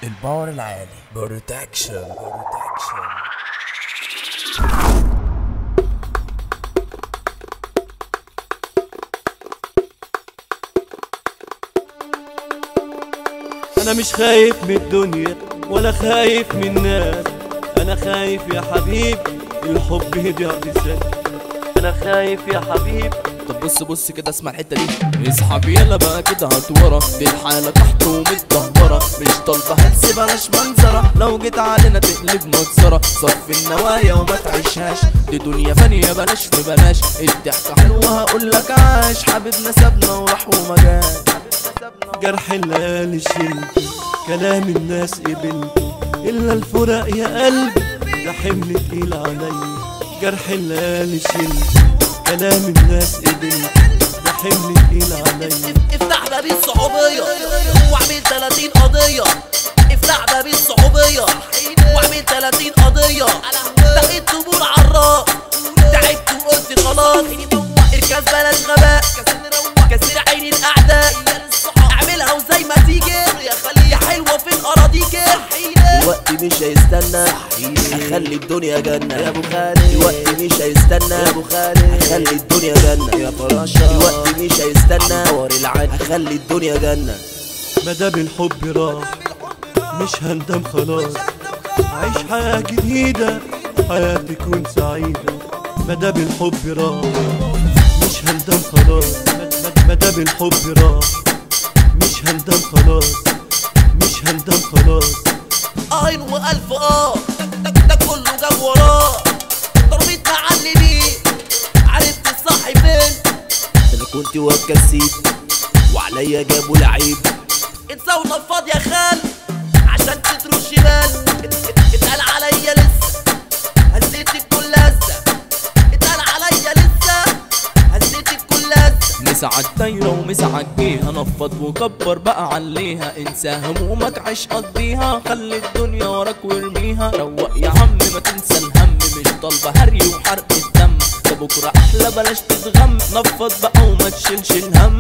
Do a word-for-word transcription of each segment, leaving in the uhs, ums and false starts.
الباور العالي بروتكشن بروتكشن. انا مش خايف من الدنيا ولا خايف من الناس، انا خايف يا حبيب الحب يضيع بسنة. انا خايف يا حبيب. طب بص بص كده اسمع الحته دي. اسحب يلا بقى كده هات ورا، دي الحاله تحت ومتدهوره، مش طالبه هلس بلاش منظره، لو جيت علينا تقلب مكسره. صفي النوايا وما تعيشهاش، دي دنيا فانيه بلاش في بلاش. الضحكه حلوه هقولك عاش، حبيبنا سابنا وراح وما جاش. جرح الليالي شلته، كلام الناس قبلته، الا الفراق يا قلبي ده حمل تقيل عليا. جرح الليالي شلته، كلام الناس قبلته، ده حمل تقيل عليا. افتح باب الصحوبية واعمل تلاتين قضية، افتح باب الصحوبية واعمل تلاتين قضية. لقيت طبول عالراس، تعبت وقلت خلاص، اركز بلاش غباء، كسر عين الاعداء، اعملها وزي ما تيجي يا حلوة في الاراضيك. الوقت مش هيستنى، اخلي الدنيا جنة يا ابو خالد. الوقت مش هيستنى يا ابو خالد، اخلي الدنيا جنة يا فراشة. الوقت مش هيستنى دور العين، اخلي الدنيا جنة. مدام الحب راح مش هندم خلاص، عيش حياة جديدة حياة تكون سعيدة. مدام الحب راح مش هندم خلاص، مدام الحب راح مش هندم خلاص، مش هندم خلاص. عين والف اه ده, ده كله جاب وراه، ضربت معلمين عرفت الصح فين. انا كنت واد كسيب وعليا جابوا لعيب، اتساونا الفاضي يا خال عشان تدروا الشمال. اتقال عليا لسه هزيت الكل لسه، اتقال عليا لسه هزيت الكل لسه. مسعد دايرة ومسعد جيها، نفض وكبر بقى عليها، انسى همومك عيش قضيها، خلي الدنيا وراك وارميها. روق يا عم ما تنسى الهم، مش طالبة هري وحرق الدم، ده بكرة احلى بلاش تتغم، نفض بقى وما تشيلش الهم.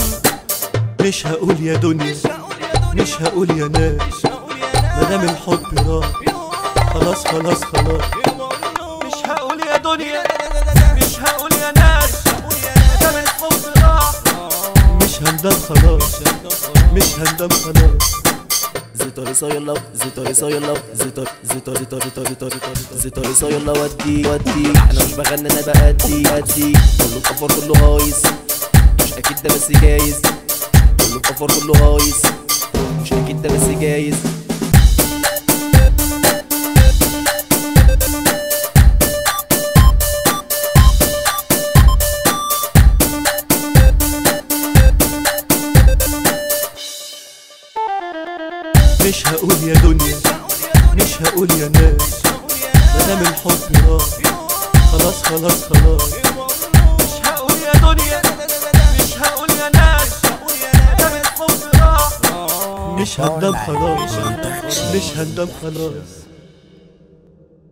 مش هقول يا دنيا مش هقول يا ناس، مدام الحب راح خلاص خلاص خلاص. مش هقول يا دنيا مش هقول يا ناس، مدام الحب راح مش هندم خلاص، مش هندم خلاص. زيتوري صايلا زيتوري صايلا زيتور زيتور زيتور زيتور زيتور زيتوري صايلا ودي ودي. انا مش بغني انا بأدي أدي، كله مقفر كله هايص، مش اكيد ده بس جايز. كله مقفر كله هايص، مش اكيد ده بس جايز. مش هقول يا دنيا مش هقول يا ناس، مدام الحب راح خلاص خلاص خلاص. مش هقول يا دنيا مش هقول يا ناس، مدام الحب راح مش هندم خلاص، مش هندم خلاص.